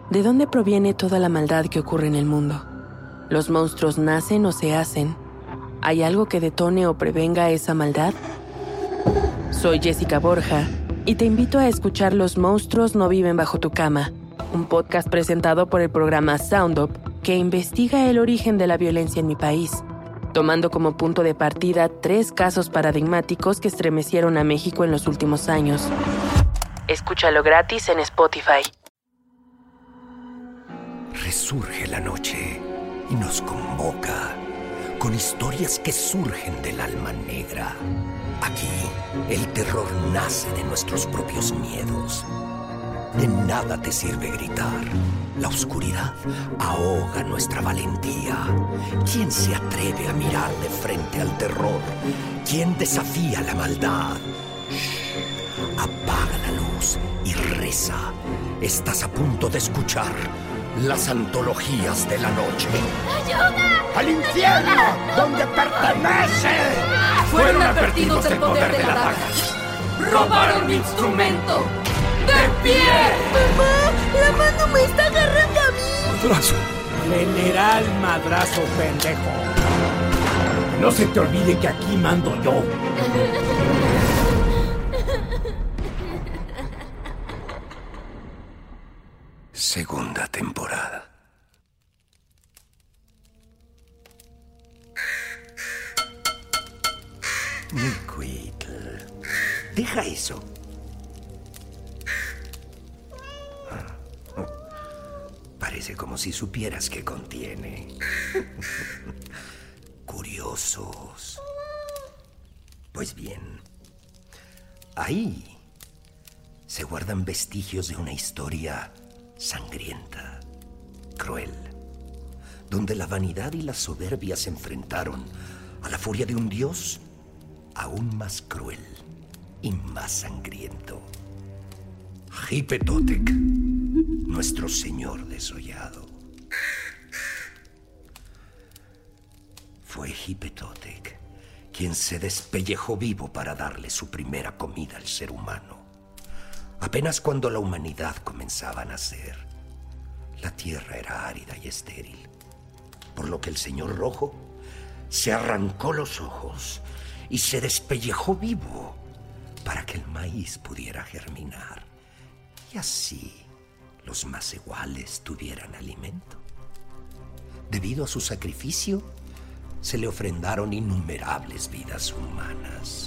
¿De dónde proviene toda la maldad que ocurre en el mundo? ¿Los monstruos nacen o se hacen? ¿Hay algo que detone o prevenga esa maldad? Soy Jessica Borja y te invito a escuchar Los monstruos no viven bajo tu cama, un podcast presentado por el programa Sound Up que investiga el origen de la violencia en mi país, tomando como punto de partida 3 casos paradigmáticos que estremecieron a México en los últimos años. Escúchalo gratis en Spotify. Resurge la noche y nos convoca con historias que surgen del alma negra. Aquí, el terror nace de nuestros propios miedos. De nada te sirve gritar. La oscuridad ahoga nuestra valentía. ¿Quién se atreve a mirar de frente al terror? ¿Quién desafía la maldad? Shh. Apaga la luz y reza. Estás a punto de escuchar las antologías de la noche. ¡Ayuda! ¡Al infierno! ¡Ayuda! ¡Donde pertenece! Fueron advertidos del poder de la daga. ¡Robaron mi instrumento! ¡De pie! ¡Mamá! ¡La mano me está agarrando a mí! ¡Madrazo! General Madrazo, pendejo. No se te olvide que aquí mando yo. Segunda temporada. Miquitl, deja eso. Parece como si supieras qué contiene. Curiosos. Pues bien, ahí se guardan vestigios de una historia sangrienta, cruel, donde la vanidad y la soberbia se enfrentaron a la furia de un dios aún más cruel y más sangriento. Hipetotec, nuestro señor desollado. Fue Hipetotec quien se despellejó vivo para darle su primera comida al ser humano. Apenas cuando la humanidad comenzaba a nacer, la tierra era árida y estéril, por lo que el señor rojo se arrancó los ojos y se despellejó vivo para que el maíz pudiera germinar y así los más iguales tuvieran alimento. Debido a su sacrificio, se le ofrendaron innumerables vidas humanas.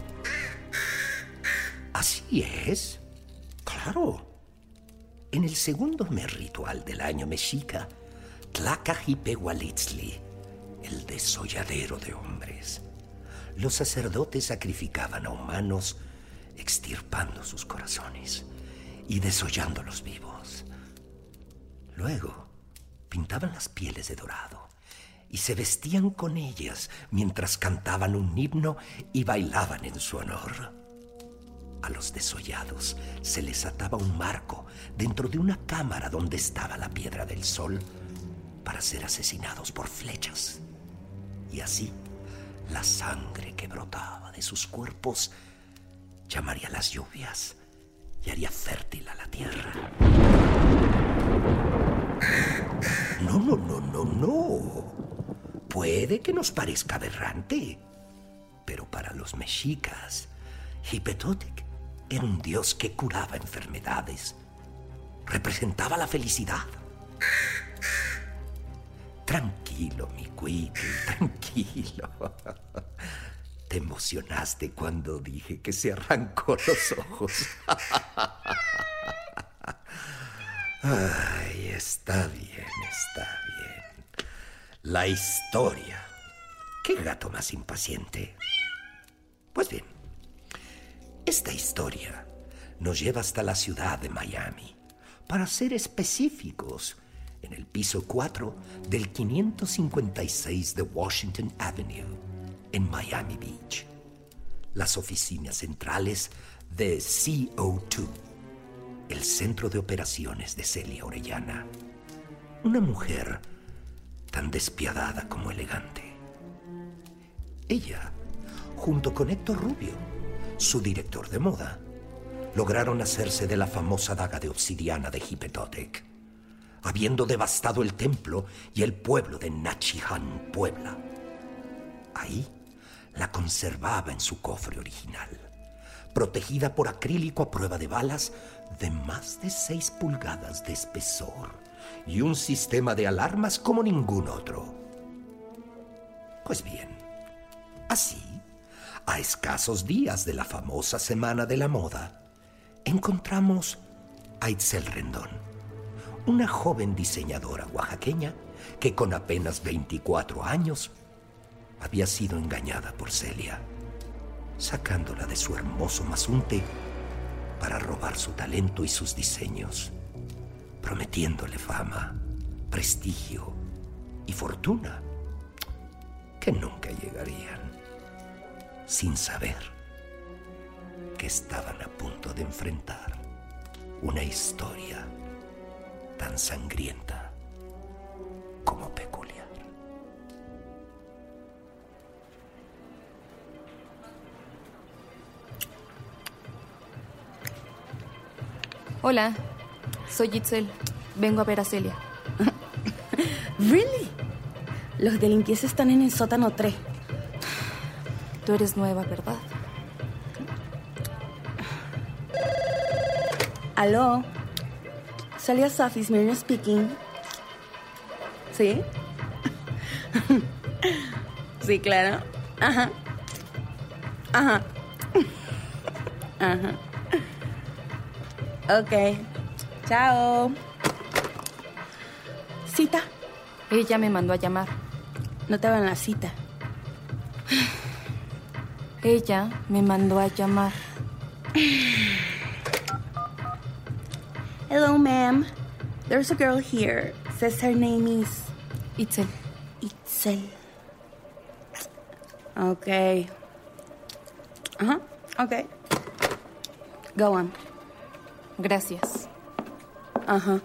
Así es. Claro. En el segundo mes ritual del año mexica, Tlacajipehualitzli, el desolladero de hombres, los sacerdotes sacrificaban a humanos extirpando sus corazones y desollándolos vivos. Luego, pintaban las pieles de dorado y se vestían con ellas mientras cantaban un himno y bailaban en su honor. A los desollados se les ataba un marco dentro de una cámara donde estaba la piedra del sol para ser asesinados por flechas. Y así, la sangre que brotaba de sus cuerpos llamaría las lluvias y haría fértil a la tierra. No. Puede que nos parezca aberrante, pero para los mexicas, Hipetotec era un dios que curaba enfermedades. Representaba la felicidad. Tranquilo, Miquitl, tranquilo. Te emocionaste cuando dije que se arrancó los ojos. Ay, está bien. La historia. ¿Qué gato más impaciente? Pues bien, esta historia nos lleva hasta la ciudad de Miami. Para ser específicos, en el piso 4 del 556 de Washington Avenue, en Miami Beach. Las oficinas centrales de CO2, el centro de operaciones de Celia Orellana. Una mujer tan despiadada como elegante. Ella, junto con Héctor Rubio, su director de moda, lograron hacerse de la famosa daga de obsidiana de Hipetotec, habiendo devastado el templo y el pueblo de Nachihan, Puebla. Ahí la conservaba en su cofre original, protegida por acrílico a prueba de balas de más de 6 pulgadas de espesor y un sistema de alarmas como ningún otro. Pues bien, así, a escasos días de la famosa Semana de la Moda, encontramos a Itzel Rendón, una joven diseñadora oaxaqueña que con apenas 24 años había sido engañada por Celia, sacándola de su hermoso mazunte para robar su talento y sus diseños, prometiéndole fama, prestigio y fortuna que nunca llegarían, sin saber que estaban a punto de enfrentar una historia tan sangrienta como peculiar. Hola, soy Itzel. Vengo a ver a Celia. ¿Really? Los de limpieza están en el sótano 3. Tú eres nueva, ¿verdad? Aló. Celia's office, Miriam speaking. ¿Sí? Sí, claro. Ajá. Ajá. Ajá. Ok. Chao. ¿Cita? Ella me mandó a llamar. No te van la cita. Ella me mandó a llamar. Hello, ma'am. There's a girl here. Says her name is... Itzel. Itzel. Okay. Uh-huh. Okay. Go on. Gracias. Ajá.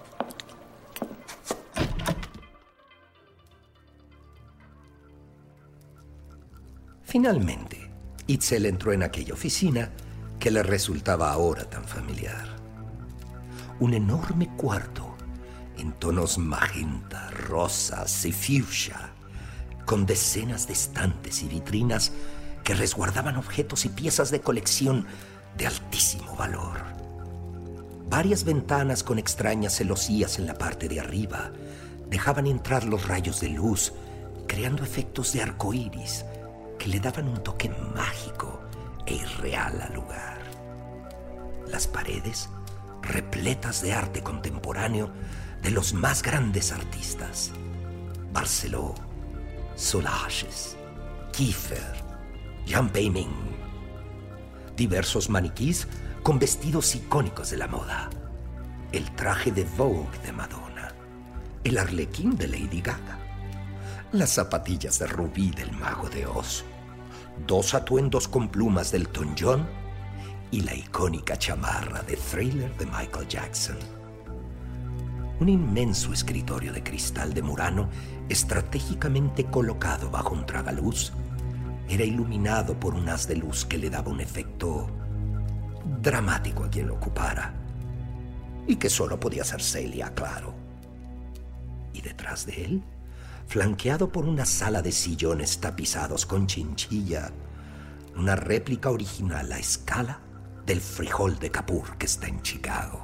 Finalmente, Itzel entró en aquella oficina que le resultaba ahora tan familiar. Un enorme cuarto en tonos magenta, rosas y fucsia, con decenas de estantes y vitrinas que resguardaban objetos y piezas de colección de altísimo valor. Varias ventanas con extrañas celosías en la parte de arriba dejaban entrar los rayos de luz, creando efectos de arcoíris que le daban un toque mágico e irreal al lugar. Las paredes repletas de arte contemporáneo de los más grandes artistas: Barceló, Solages, Kiefer, Jean Beiming. Diversos maniquís con vestidos icónicos de la moda, el traje de Vogue de Madonna, el arlequín de Lady Gaga, las zapatillas de rubí del Mago de Oz, 2 atuendos con plumas del Elton John y la icónica chamarra de Thriller de Michael Jackson. Un inmenso escritorio de cristal de Murano, estratégicamente colocado bajo un tragaluz, era iluminado por un haz de luz que le daba un efecto dramático a quien lo ocupara, y que solo podía ser Celia, claro. Y detrás de él, flanqueado por una sala de sillones tapizados con chinchilla, una réplica original a escala del frijol de Kapur que está en Chicago.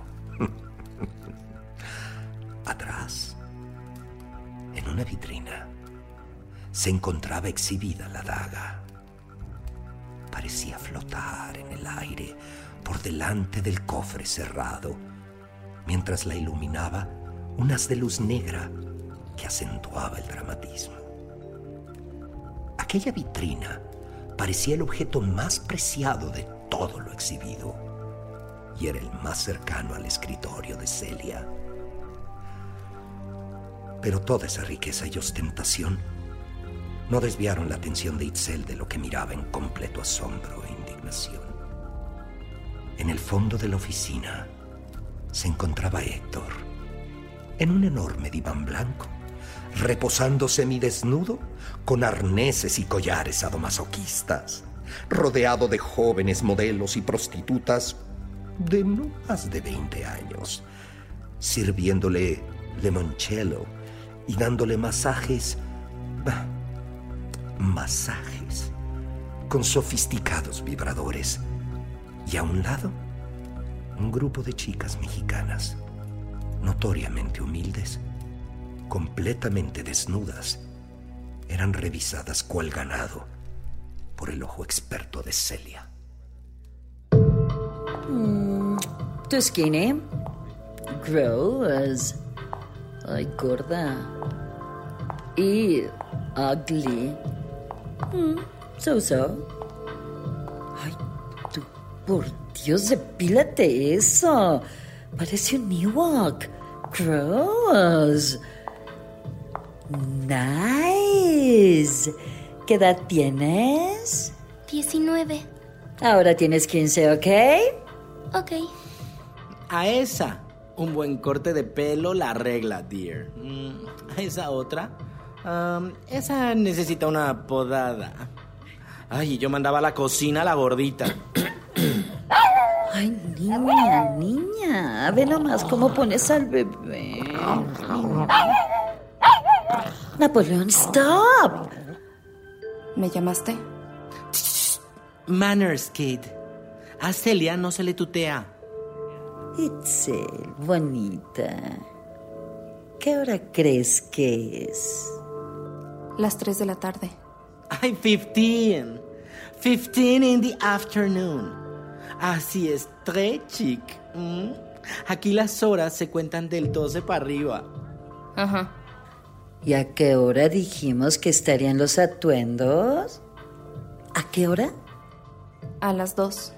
Atrás, en una vitrina, se encontraba exhibida la daga. Parecía flotar en el aire por delante del cofre cerrado, mientras la iluminaba un haz de luz negra que acentuaba el dramatismo. Aquella vitrina parecía el objeto más preciado de todo lo exhibido, y era el más cercano al escritorio de Celia. Pero toda esa riqueza y ostentación no desviaron la atención de Itzel de lo que miraba en completo asombro e indignación. En el fondo de la oficina se encontraba Héctor, en un enorme diván blanco, reposando semidesnudo, con arneses y collares sadomasoquistas, rodeado de jóvenes modelos y prostitutas de no más de 20 años, sirviéndole limoncello y dándole masajes con sofisticados vibradores. Y a un lado, un grupo de chicas mexicanas, notoriamente humildes, completamente desnudas, eran revisadas cual ganado por el ojo experto de Celia. Too skinny. Gross. Ay, gorda. Y ugly. So. Ay, tú, por Dios, depílate eso. Parece un Ewok. Gross. Nice. ¿Qué edad tienes? 19. Ahora tienes 15, ¿ok? Ok. A esa, un buen corte de pelo la arregla, dear. A esa otra, esa necesita una podada. Ay, yo mandaba a la cocina a la gordita. Ay, niña, ve nomás cómo pones al bebé. Napoleón, stop. ¿Me llamaste? Manners, kid. A Celia no se le tutea. Itzel, bonita. ¿Qué hora crees que es? Las 3 de la tarde. Ay, 15 in the afternoon. Así es, très chic. Aquí las horas se cuentan del 12 para arriba. Ajá. ¿Y a qué hora dijimos que estarían los atuendos? ¿A qué hora? A las 2.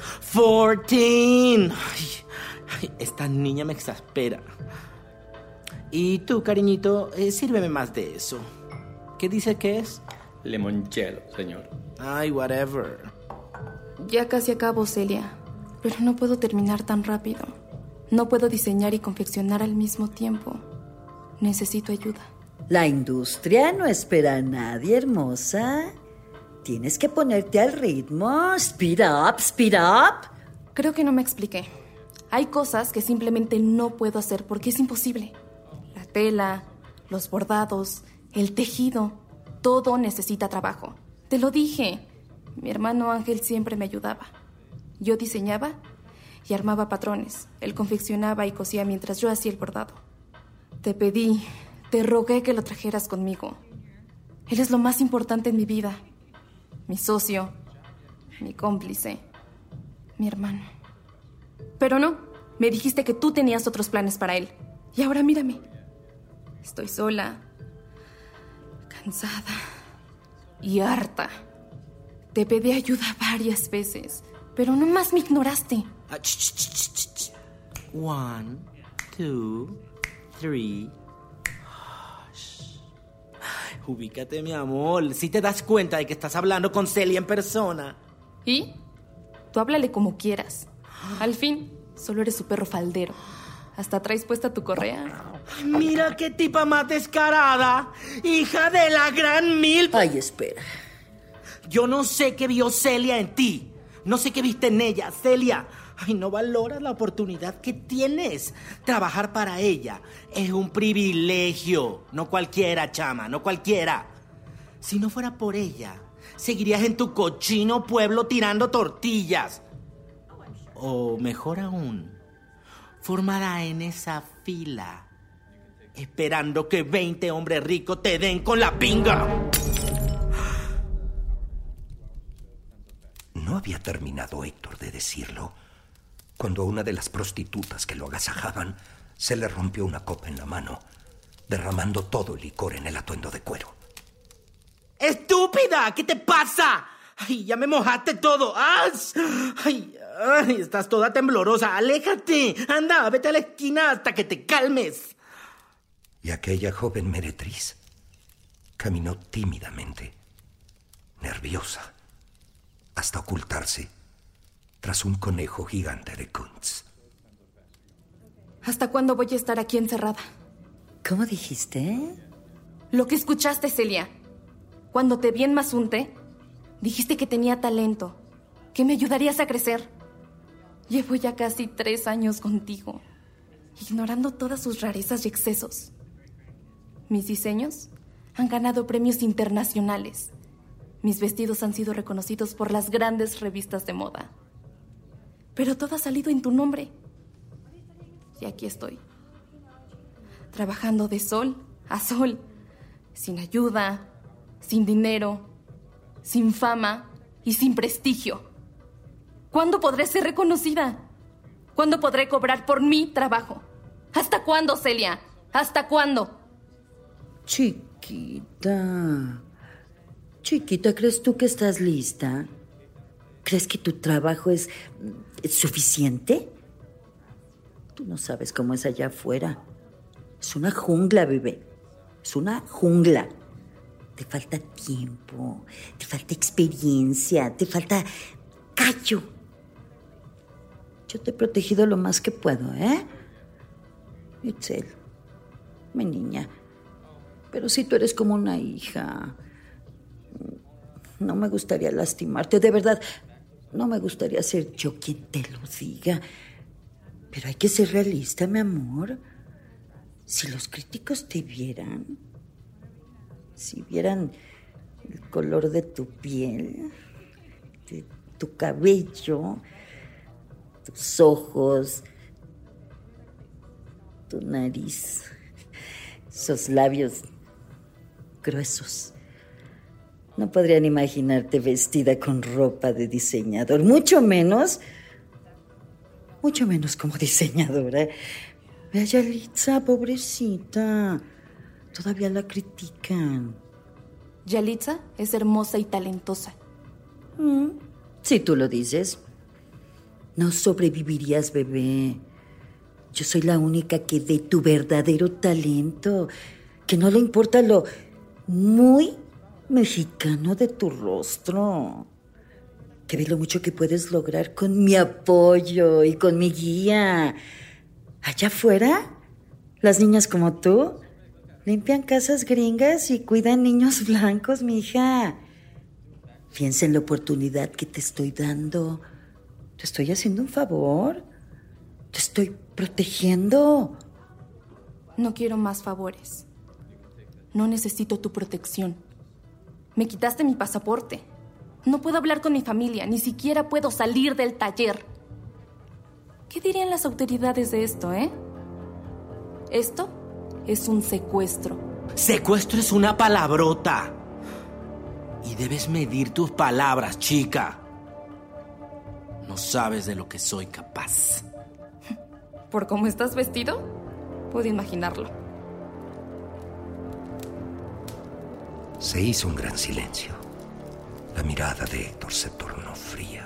14. Ay, esta niña me exaspera. Y tú, cariñito, sírveme más de eso. ¿Qué dice que es? Limoncello, señor. Ay, whatever. Ya casi acabo, Celia. Pero no puedo terminar tan rápido. No puedo diseñar y confeccionar al mismo tiempo. Necesito ayuda. La industria no espera a nadie, hermosa. Tienes que ponerte al ritmo. Speed up. Creo que no me expliqué. Hay cosas que simplemente no puedo hacer porque es imposible. La tela, los bordados, el tejido, todo necesita trabajo. Te lo dije. Mi hermano Ángel siempre me ayudaba. Yo diseñaba y armaba patrones. Él confeccionaba y cosía mientras yo hacía el bordado. Te pedí, te rogué que lo trajeras conmigo. Él es lo más importante en mi vida. Mi socio, mi cómplice, mi hermano. Pero no, me dijiste que tú tenías otros planes para él. Y ahora mírame. Estoy sola, cansada y harta. Te pedí ayuda varias veces, pero nomás me ignoraste. 1, 2, 3. Ubícate, mi amor. Si te das cuenta de que estás hablando con Celia en persona. ¿Y? Tú háblale como quieras. Al fin, solo eres su perro faldero. ¿Hasta traes puesta tu correa? Mira qué tipa más descarada. Hija de la gran mil... Ay, espera. Yo no sé qué vio Celia en ti. No sé qué viste en ella, Celia. Ay, no valoras la oportunidad que tienes. Trabajar para ella es un privilegio. No cualquiera, chama, no cualquiera. Si no fuera por ella, seguirías en tu cochino pueblo tirando tortillas. O mejor aún, formada en esa fila, esperando que 20 hombres ricos te den con la pinga. No había terminado Héctor de decirlo cuando a una de las prostitutas que lo agasajaban se le rompió una copa en la mano, derramando todo el licor en el atuendo de cuero. ¡Estúpida! ¿Qué te pasa? ¡Ay, ya me mojaste todo! ¡Ay, estás toda temblorosa! ¡Aléjate! ¡Anda, vete a la esquina hasta que te calmes! Y aquella joven meretriz caminó tímidamente, nerviosa, hasta ocultarse tras un conejo gigante de Kuntz. ¿Hasta cuándo voy a estar aquí encerrada? ¿Cómo dijiste? Lo que escuchaste, Celia. Cuando te vi en Mazunte, dijiste que tenía talento, que me ayudarías a crecer. Llevo ya casi 3 años contigo. ignorando todas sus rarezas y excesos. Mis diseños han ganado premios internacionales. Mis vestidos han sido reconocidos por las grandes revistas de moda. Pero todo ha salido en tu nombre. Y aquí estoy, trabajando de sol a sol, sin ayuda, sin dinero, sin fama y sin prestigio. ¿Cuándo podré ser reconocida? ¿Cuándo podré cobrar por mi trabajo? ¿Hasta cuándo, Celia? ¿Hasta cuándo? Chiquita, ¿crees tú que estás lista? ¿Crees que tu trabajo es suficiente? Tú no sabes cómo es allá afuera. Es una jungla, bebé. Es una jungla. Te falta tiempo, te falta experiencia, te falta callo. Yo te he protegido lo más que puedo, ¿eh? Itzel, mi niña. Pero si tú eres como una hija, no me gustaría lastimarte, de verdad. No me gustaría ser yo quien te lo diga. Pero hay que ser realista, mi amor. Si los críticos te vieran, si vieran el color de tu piel, de tu cabello, tus ojos, tu nariz, esos labios gruesos, no podrían imaginarte vestida con ropa de diseñador, mucho menos como diseñadora. Ve a Yalitza, pobrecita. Todavía la critican. Yalitza es hermosa y talentosa. Si tú lo dices. No sobrevivirías, bebé. Yo soy la única que ve tu verdadero talento, que no le importa lo muy mexicano de tu rostro, que ve lo mucho que puedes lograr con mi apoyo y con mi guía. Allá afuera, las niñas como tú limpian casas gringas y cuidan niños blancos, mija. Piensa en la oportunidad que te estoy dando. Te estoy haciendo un favor. Te estoy protegiendo. No quiero más favores. No necesito tu protección. Me quitaste mi pasaporte. No puedo hablar con mi familia. Ni siquiera puedo salir del taller. ¿Qué dirían las autoridades de esto, eh? Esto es un secuestro. Secuestro es una palabrota. Y debes medir tus palabras, chica. No sabes de lo que soy capaz. ¿Por cómo estás vestido? Puedo imaginarlo. Se hizo un gran silencio. La mirada de Héctor se tornó fría.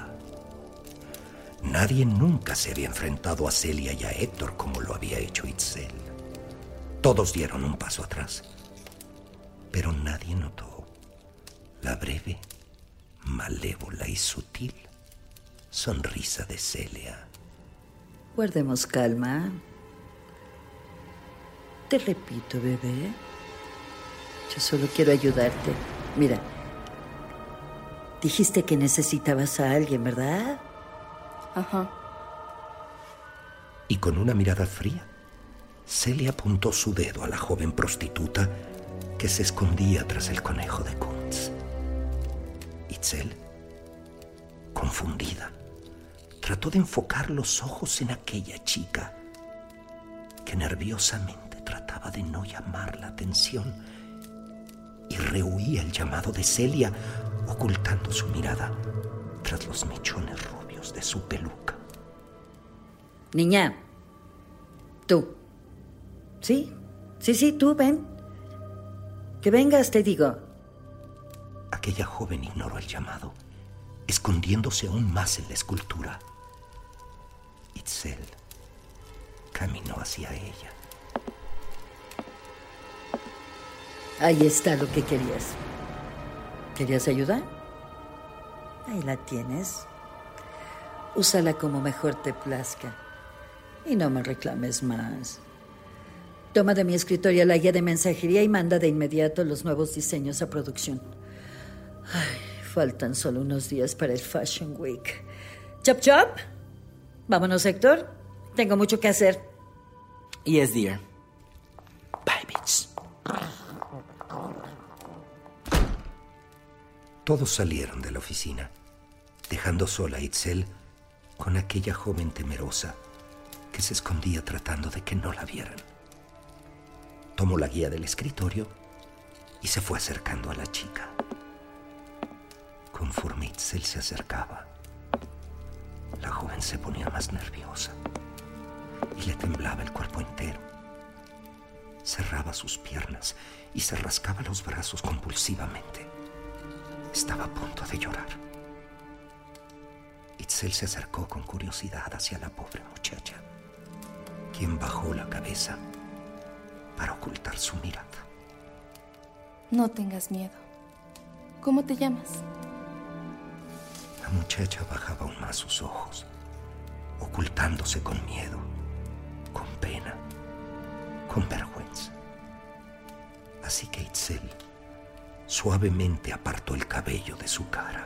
Nadie nunca se había enfrentado a Celia y a Héctor como lo había hecho Itzel. Todos dieron un paso atrás, pero nadie notó la breve, malévola y sutil sonrisa de Celia. Guardemos calma. Te repito, bebé. Yo solo quiero ayudarte. Mira, dijiste que necesitabas a alguien, ¿verdad? Ajá. Y con una mirada fría, Celia apuntó su dedo a la joven prostituta que se escondía tras el conejo de Kuntz. Itzel, confundida, trató de enfocar los ojos en aquella chica que nerviosamente trataba de no llamar la atención y rehuía el llamado de Celia, ocultando su mirada tras los mechones rubios de su peluca. Niña, tú. Sí, tú, ven. Que vengas, te digo. Aquella joven ignoró el llamado, escondiéndose aún más en la escultura. Itzel caminó hacia ella. Ahí está lo que querías. ¿Querías ayuda? Ahí la tienes. Úsala como mejor te plazca. Y no me reclames más. Toma de mi escritorio la guía de mensajería y manda de inmediato los nuevos diseños a producción. Ay, faltan solo unos días para el Fashion Week. Chop, chop. Vámonos, Héctor. Tengo mucho que hacer. Yes, dear. Bye, bitch. Todos salieron de la oficina, dejando sola a Itzel con aquella joven temerosa que se escondía tratando de que no la vieran. Tomó la guía del escritorio y se fue acercando a la chica. Conforme Itzel se acercaba, la joven se ponía más nerviosa y le temblaba el cuerpo entero. Cerraba sus piernas y se rascaba los brazos compulsivamente. Estaba a punto de llorar. Itzel se acercó con curiosidad hacia la pobre muchacha, quien bajó la cabeza para ocultar su mirada. No tengas miedo. ¿Cómo te llamas? La muchacha bajaba aún más sus ojos, ocultándose con miedo, con pena, con vergüenza. Así que Itzel suavemente apartó el cabello de su cara.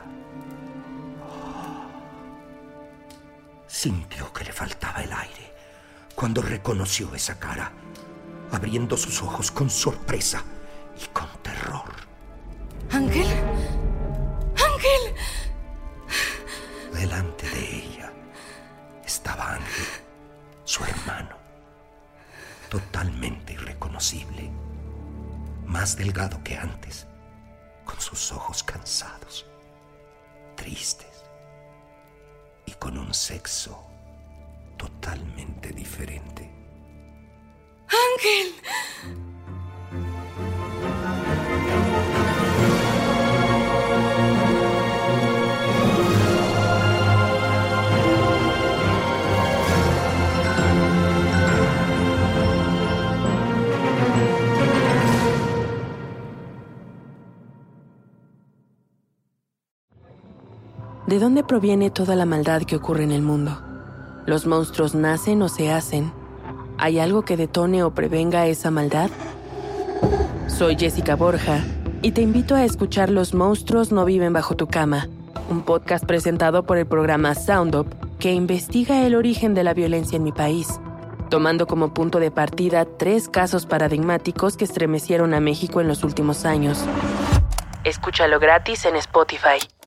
Sintió que le faltaba el aire cuando reconoció esa cara, abriendo sus ojos con sorpresa y con terror. ¿Ángel? ¡Ángel! Delante de ella estaba Ángel, su hermano, totalmente irreconocible, más delgado que antes, con sus ojos cansados, tristes y con un sexo totalmente diferente. ¡Ángel! ¿De dónde proviene toda la maldad que ocurre en el mundo? ¿Los monstruos nacen o se hacen? ¿Hay algo que detone o prevenga esa maldad? Soy Jessica Borja y te invito a escuchar Los monstruos no viven bajo tu cama, un podcast presentado por el programa Sound Up que investiga el origen de la violencia en mi país, tomando como punto de partida 3 casos paradigmáticos que estremecieron a México en los últimos años. Escúchalo gratis en Spotify.